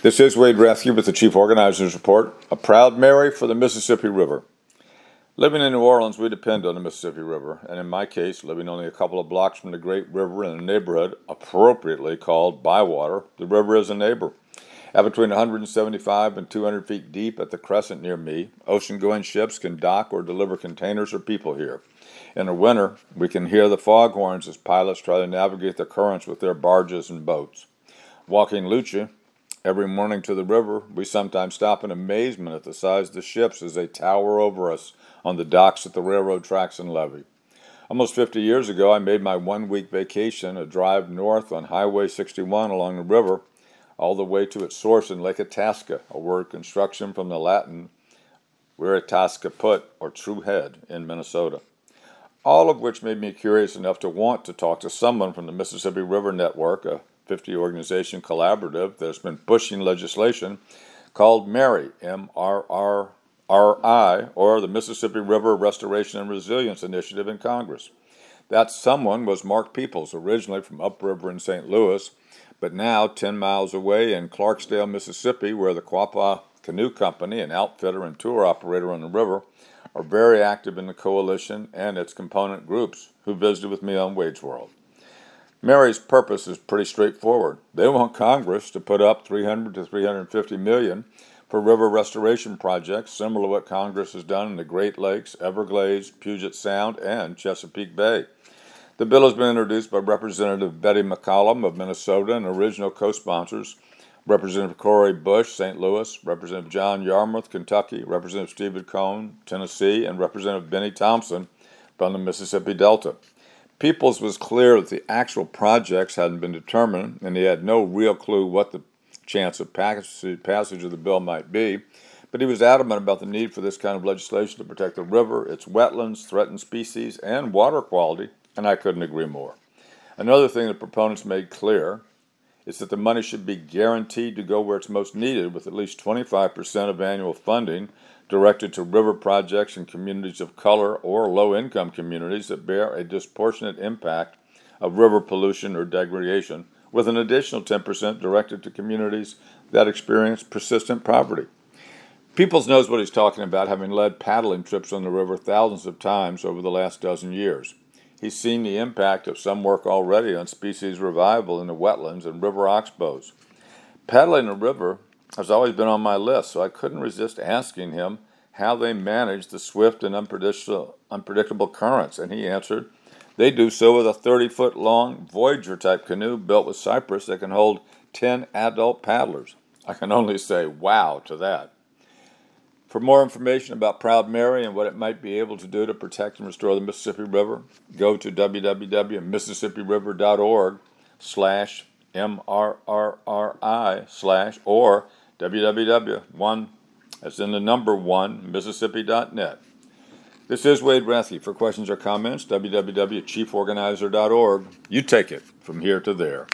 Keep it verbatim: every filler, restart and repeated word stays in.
This is Wade Rathke with the Chief Organizers Report, a proud Mary for the Mississippi River. Living in New Orleans, we depend on the Mississippi River, and in my case, living only a couple of blocks from the great river in a neighborhood appropriately called Bywater, the river is a neighbor. At between one hundred seventy-five and two hundred feet deep at the crescent near me, ocean-going ships can dock or deliver containers or people here. In the winter, we can hear the foghorns as pilots try to navigate the currents with their barges and boats. Walking Lucia every morning to the river, we sometimes stop in amazement at the size of the ships as they tower over us on the docks at the railroad tracks and levee. Almost fifty years ago, I made my one-week vacation a drive north on Highway sixty-one along the river, all the way to its source in Lake Itasca, a word construction from the Latin veritasca put, or true head, in Minnesota. All of which made me curious enough to want to talk to someone from the Mississippi River Network, a fifty-organization collaborative that has been pushing legislation called MRRI, M R R R I, or the Mississippi River Restoration and Resilience Initiative in Congress. That someone was Mark Peoples, originally from upriver in Saint Louis, but now ten miles away in Clarksdale, Mississippi, where the Quapaw Canoe Company, an outfitter and tour operator on the river, are very active in the coalition and its component groups, who visited with me on Wade's World. MRRI's purpose is pretty straightforward. They want Congress to put up three hundred to three hundred fifty million for river restoration projects, similar to what Congress has done in the Great Lakes, Everglades, Puget Sound, and Chesapeake Bay. The bill has been introduced by Representative Betty McCollum of Minnesota and original co-sponsors, Representative Cori Bush, Saint Louis, Representative John Yarmouth, Kentucky, Representative Stephen Cohn, Tennessee, and Representative Benny Thompson from the Mississippi Delta. Peoples was clear that the actual projects hadn't been determined, and he had no real clue what the chance of passage of the bill might be, but he was adamant about the need for this kind of legislation to protect the river, its wetlands, threatened species, and water quality, and I couldn't agree more. Another thing the proponents made clear is that the money should be guaranteed to go where it's most needed, with at least twenty-five percent of annual funding directed to river projects in communities of color or low-income communities that bear a disproportionate impact of river pollution or degradation, with an additional ten percent directed to communities that experience persistent poverty. Peoples knows what he's talking about, having led paddling trips on the river thousands of times over the last dozen years. He's seen the impact of some work already on species revival in the wetlands and river oxbows. Paddling the river has always been on my list, so I couldn't resist asking him how they manage the swift and unpredictable, unpredictable currents, and he answered, they do so with a thirty-foot-long Voyager-type canoe built with cypress that can hold ten adult paddlers. I can only say wow to that. For more information about Proud Mary and what it might be able to do to protect and restore the Mississippi River, go to w w w dot mississippi river dot org slash M R R R I slash or www one, as in the number one, Mississippi dot net. This is Wade Rathke. For questions or comments, w w w dot chief organizer dot org. You take it from here to there.